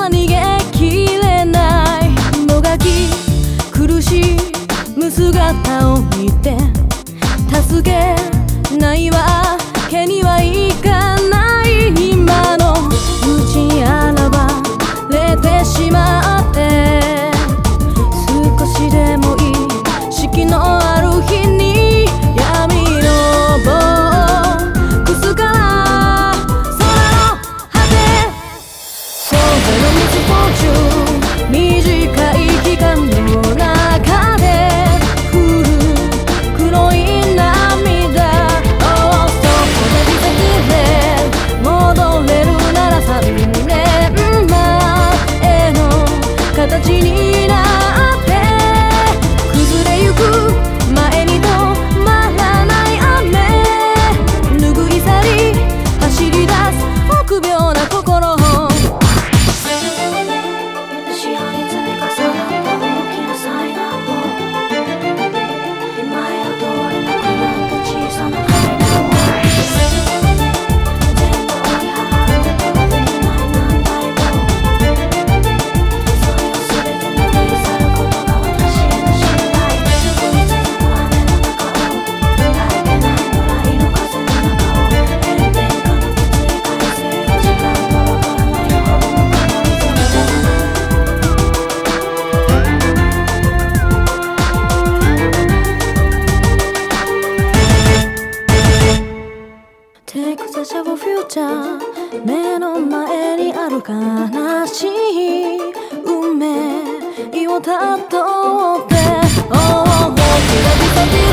だ逃げきれないもがき苦しむ姿を見て助けないわけにはいかない今のうちに現れてしまって少しでもいい四季のある日に闇のボックスから空の果てそれのミスフォーチュン短い期間の中で降る黒い涙をそこで奇跡で戻れるなら3年前の形になって崩れゆく前に止まらない雨拭い去り走り出す臆病な心後ろに積み重なった大きな災難を今や通れなくなった小さな階段を全部追い払うことができない難題をそれを全て拭い去ることが私への信頼降り続く雨の中を耐えてない野良の風の中を炎天下のきつい快晴を時間がわからないほどの曇り空 Take the shower future 目の前にある悲しい運命をたどって Oh, oh, oh,